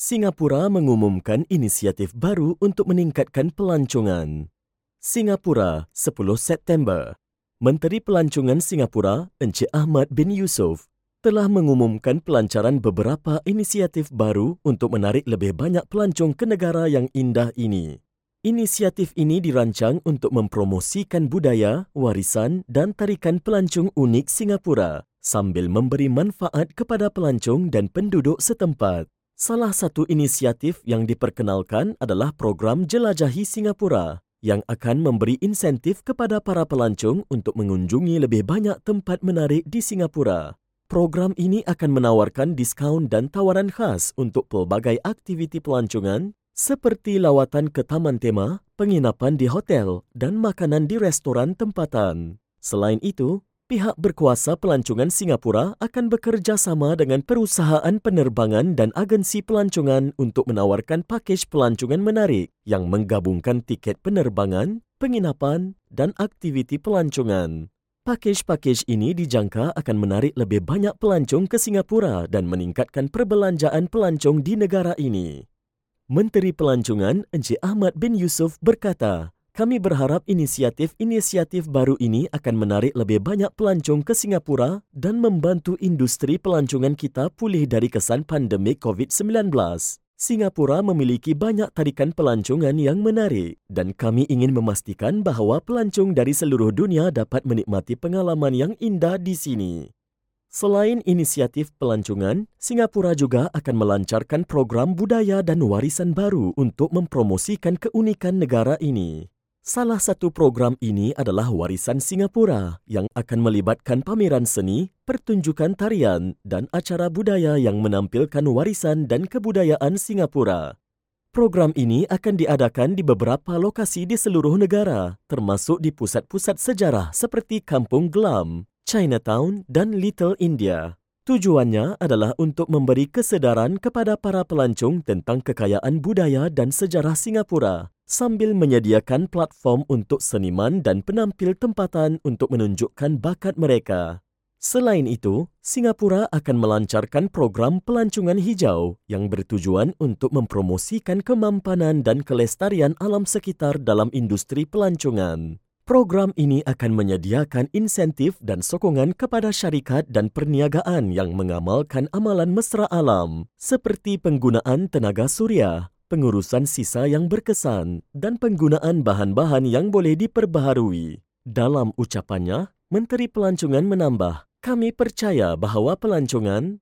Singapura mengumumkan inisiatif baru untuk meningkatkan pelancongan. Singapura, 10 September. Menteri Pelancongan Singapura, Encik Ahmad bin Yusof, telah mengumumkan pelancaran beberapa inisiatif baru untuk menarik lebih banyak pelancong ke negara yang indah ini. Inisiatif ini dirancang untuk mempromosikan budaya, warisan dan tarikan pelancong unik Singapura sambil memberi manfaat kepada pelancong dan penduduk setempat. Salah satu inisiatif yang diperkenalkan adalah program Jelajahi Singapura yang akan memberi insentif kepada para pelancong untuk mengunjungi lebih banyak tempat menarik di Singapura. Program ini akan menawarkan diskaun dan tawaran khas untuk pelbagai aktiviti pelancongan seperti lawatan ke taman tema, penginapan di hotel dan makanan di restoran tempatan. Selain itu, pihak berkuasa pelancongan Singapura akan bekerjasama dengan perusahaan penerbangan dan agensi pelancongan untuk menawarkan pakej pelancongan menarik yang menggabungkan tiket penerbangan, penginapan dan aktiviti pelancongan. Pakej-pakej ini dijangka akan menarik lebih banyak pelancong ke Singapura dan meningkatkan perbelanjaan pelancong di negara ini. Menteri Pelancongan Encik Ahmad bin Yusof berkata, "Kami berharap inisiatif-inisiatif baru ini akan menarik lebih banyak pelancong ke Singapura dan membantu industri pelancongan kita pulih dari kesan pandemik COVID-19. Singapura memiliki banyak tarikan pelancongan yang menarik dan kami ingin memastikan bahawa pelancong dari seluruh dunia dapat menikmati pengalaman yang indah di sini." Selain inisiatif pelancongan, Singapura juga akan melancarkan program budaya dan warisan baru untuk mempromosikan keunikan negara ini. Salah satu program ini adalah Warisan Singapura yang akan melibatkan pameran seni, pertunjukan tarian dan acara budaya yang menampilkan warisan dan kebudayaan Singapura. Program ini akan diadakan di beberapa lokasi di seluruh negara, termasuk di pusat-pusat sejarah seperti Kampung Glam, Chinatown dan Little India. Tujuannya adalah untuk memberi kesedaran kepada para pelancong tentang kekayaan budaya dan sejarah Singapura sambil menyediakan platform untuk seniman dan penampil tempatan untuk menunjukkan bakat mereka. Selain itu, Singapura akan melancarkan program pelancongan hijau yang bertujuan untuk mempromosikan kemampanan dan kelestarian alam sekitar dalam industri pelancongan. Program ini akan menyediakan insentif dan sokongan kepada syarikat dan perniagaan yang mengamalkan amalan mesra alam seperti penggunaan tenaga suria, pengurusan sisa yang berkesan dan penggunaan bahan-bahan yang boleh diperbaharui. Dalam ucapannya, Menteri Pelancongan menambah, "Kami percaya bahawa pelancongan